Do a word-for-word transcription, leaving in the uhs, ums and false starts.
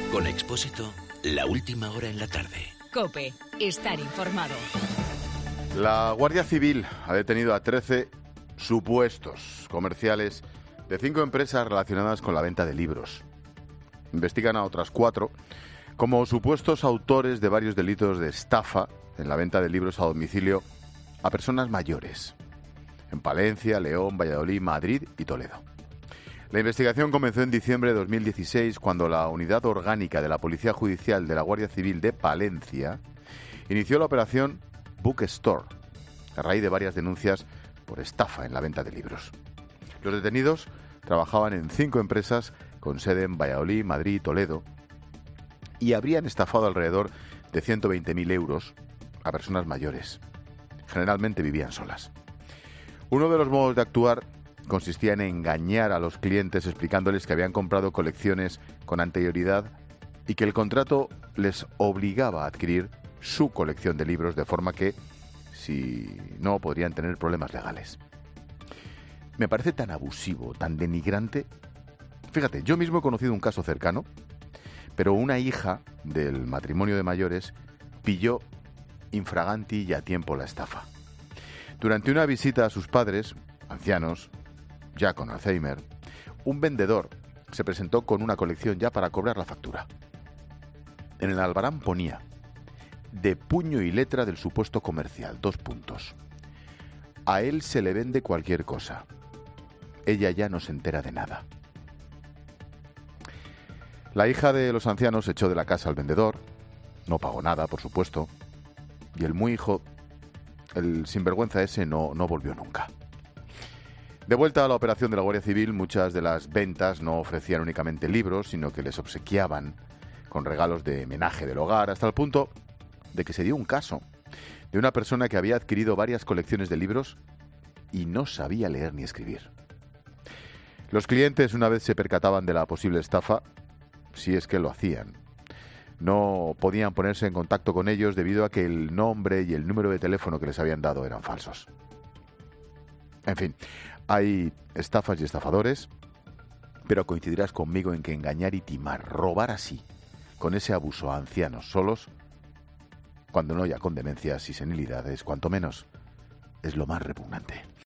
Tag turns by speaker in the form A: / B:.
A: Con Expósito, la última hora en la tarde.
B: COPE, estar informado.
C: La Guardia Civil ha detenido a trece supuestos comerciales de cinco empresas relacionadas con la venta de libros. Investigan a otras cuatro como supuestos autores de varios delitos de estafa en la venta de libros a domicilio a personas mayores, en Palencia, León, Valladolid, Madrid y Toledo. La investigación comenzó en diciembre de dos mil dieciséis, cuando la Unidad Orgánica de la Policía Judicial de la Guardia Civil de Palencia inició la operación Bookstore, a raíz de varias denuncias por estafa en la venta de libros. Los detenidos trabajaban en cinco empresas con sede en Valladolid, Madrid y Toledo y habrían estafado alrededor de ciento veinte mil euros a personas mayores. Generalmente vivían solas. Uno de los modos de actuar consistía en engañar a los clientes explicándoles que habían comprado colecciones con anterioridad y que el contrato les obligaba a adquirir su colección de libros, de forma que, si no, podrían tener problemas legales. Me parece tan abusivo, tan denigrante. Fíjate, yo mismo he conocido un caso cercano, pero una hija del matrimonio de mayores pilló infraganti y a tiempo la estafa. Durante una visita a sus padres, ancianos, ya con Alzheimer, un vendedor se presentó con una colección ya para cobrar la factura. En el albarán ponía: de puño y letra del supuesto comercial, dos puntos. A él se le vende cualquier cosa. Ella ya no se entera de nada. La hija de los ancianos echó de la casa al vendedor, no pagó nada, por supuesto, y el muy hijo, el sinvergüenza ese, no, no volvió nunca. De vuelta a la operación de la Guardia Civil, muchas de las ventas no ofrecían únicamente libros, sino que les obsequiaban con regalos de homenaje del hogar, hasta el punto de que se dio un caso de una persona que había adquirido varias colecciones de libros y no sabía leer ni escribir. Los clientes, una vez se percataban de la posible estafa, si es que lo hacían, no podían ponerse en contacto con ellos debido a que el nombre y el número de teléfono que les habían dado eran falsos. En fin, hay estafas y estafadores, pero coincidirás conmigo en que engañar y timar, robar así, con ese abuso a ancianos solos, cuando no ya con demencias y senilidades, cuanto menos, es lo más repugnante.